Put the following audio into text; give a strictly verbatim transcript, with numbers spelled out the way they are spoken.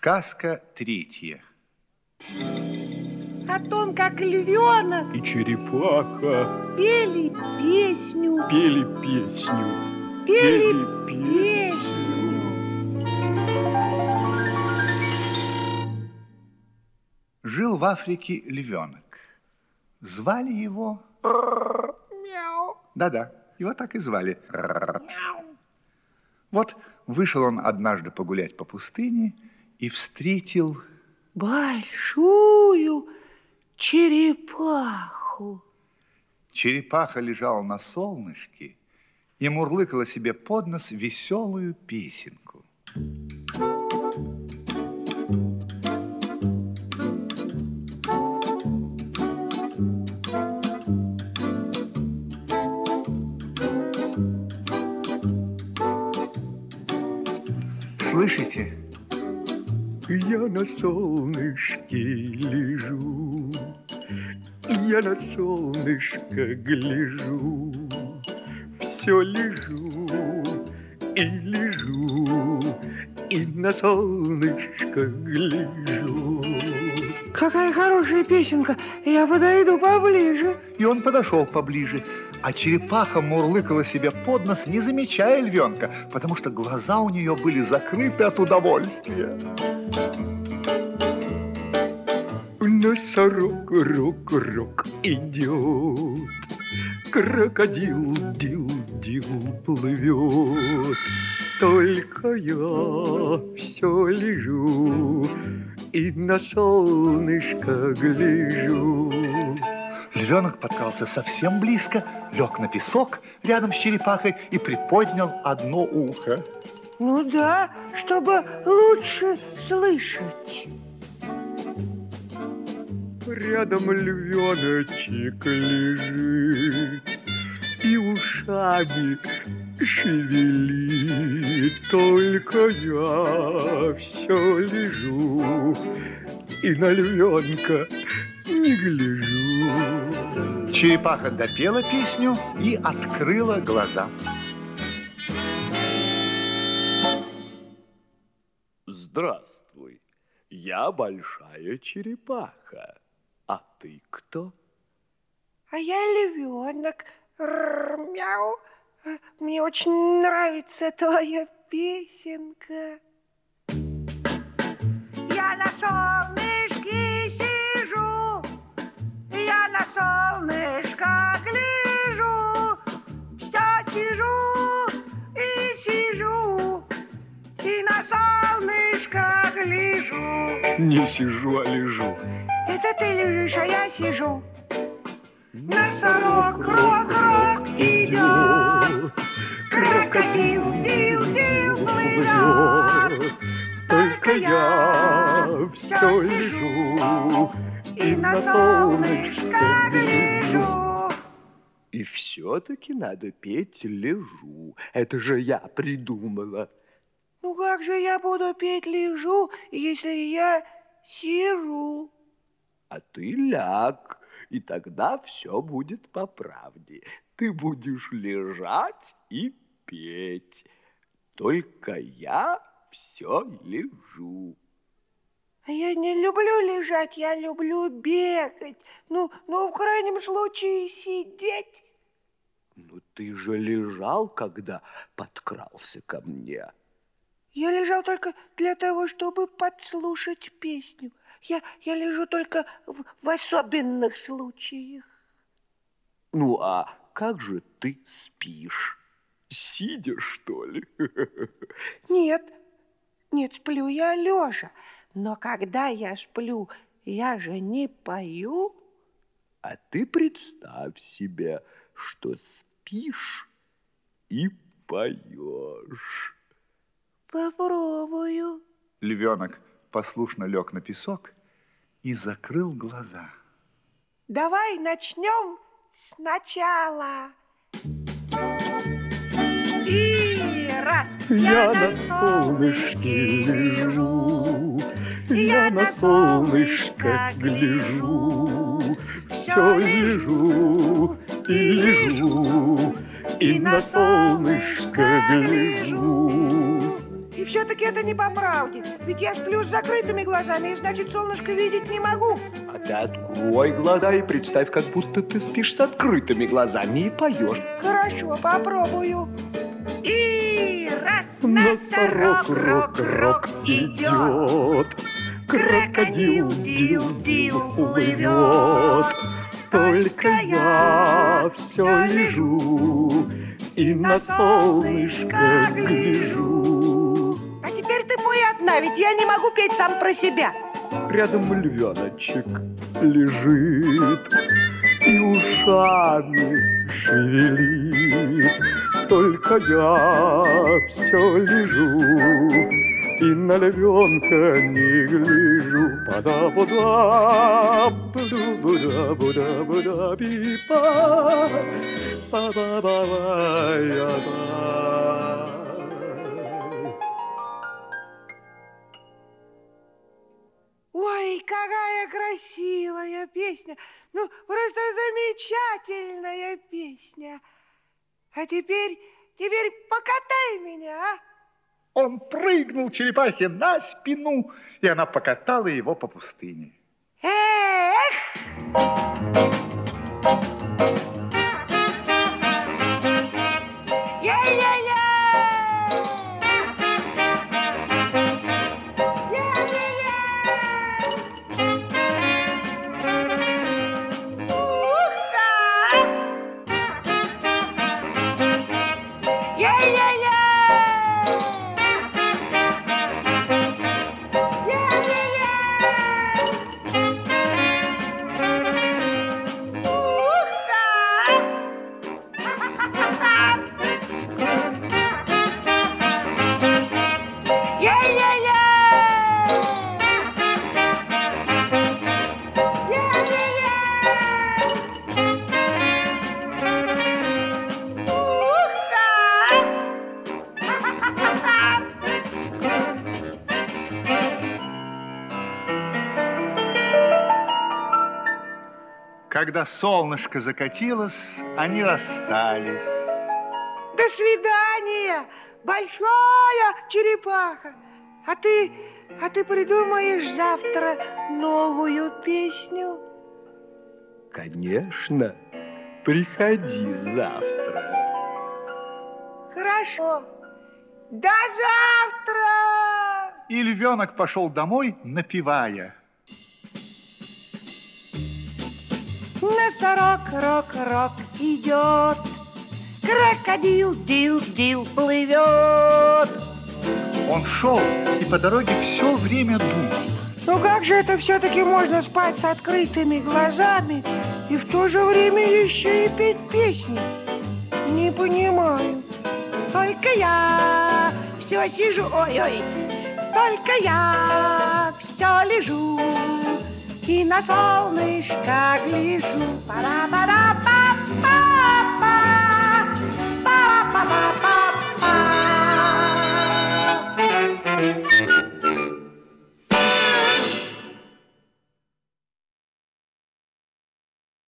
Сказка третья. О том, как львенок и черепаха пели песню, пели песню, пели, пели песню. Жил в Африке львенок. Звали его... Мяу. Да-да, его так и звали. Мяу. Вот вышел он однажды погулять по пустыне и встретил... большую черепаху. Черепаха лежала на солнышке и мурлыкала себе под нос веселую песенку. Слышите? Я на солнышке лежу, я на солнышко гляжу, все лежу и лежу, и на солнышко гляжу. Какая хорошая песенка, я подойду поближе. И он подошел поближе, а черепаха мурлыкала себе под нос, не замечая львенка, потому что глаза у нее были закрыты от удовольствия. Носорог, рок, рок идет, крокодил, дил, дил плывет. Только я все лежу и на солнышко гляжу. Львенок подкрался совсем близко, лег на песок рядом с черепахой и приподнял одно ухо. Ну да, чтобы лучше слышать. Рядом львеночек лежит и ушами шевелит. Только я все лежу и на львенка не гляжу. Черепаха допела песню и открыла глаза. Здравствуй, я большая черепаха. А ты кто? А я львенок. Мяу. Мне очень нравится твоя песенка. Я на солнышке сижу, я на солнышко гляжу, все сижу и сижу, и на солнышко гляжу. Не сижу, а лежу. Это ты лежишь, а я сижу. Носорог, рок-рок идет, крокодил, дил-дил плывет. Только я все лежу и на солнышко гляжу. И все-таки надо петь лежу. Это же я придумала. Ну как же я буду петь лежу, если я сижу? А ты ляг, и тогда все будет по правде. Ты будешь лежать и петь. Только я все лежу. А я не люблю лежать, я люблю бегать. Ну, ну, в крайнем случае, сидеть. Ну, ты же лежал, когда подкрался ко мне. Я лежал только для того, чтобы подслушать песню. Я, я лежу только в, в особенных случаях. Ну, а как же ты спишь? Сидя, что ли? Нет, нет, сплю я лежа. Но когда я сплю, я же не пою. А ты представь себе, что спишь и поешь. Попробую. Львенок послушно лег на песок и закрыл глаза. Давай начнем сначала. И раз. Я, я на солнышке лежу, я на солнышко гляжу, все лежу и лежу, и на солнышко гляжу. И все-таки это не по правде. Ведь я сплю с закрытыми глазами, и значит, солнышко видеть не могу. А ты открой глаза и представь, как будто ты спишь с открытыми глазами и поешь. Хорошо, попробую. И раз, Носорог, рок, рок идет, крокодил, дил, дил плывет. Только я все лежу и на солнышко гляжу. А теперь ты пой одна, ведь я не могу петь сам про себя. Рядом львеночек лежит и ушами шевелит. Только я все лежу и на львенка не гляжу. Пада-буда, буда-буда-буда-буда-би-ба, па-ба-ба-ба-я-ба. Ой, какая красивая песня. Ну, просто замечательная песня. А теперь, теперь покатай меня, а? Он прыгнул черепахе на спину, и она покатала его по пустыне. Эх! Я-я-я! Я-я-я! Ух-ха! Я-я-я! Когда солнышко закатилось, они расстались. До свидания, большая черепаха. А ты, а ты придумаешь завтра новую песню? Конечно, приходи завтра. Хорошо. До завтра! И львенок пошел домой, напевая. Носорог, рок, рок идет, крокодил, дил, дил плывет. Он шел и по дороге все время думал. Ну как же это все-таки можно спать с открытыми глазами и в то же время еще и петь песни? Не понимаю. Только я все сижу, ой-ой, только я все лежу и на солнышко гляжу. Пара-пара-па.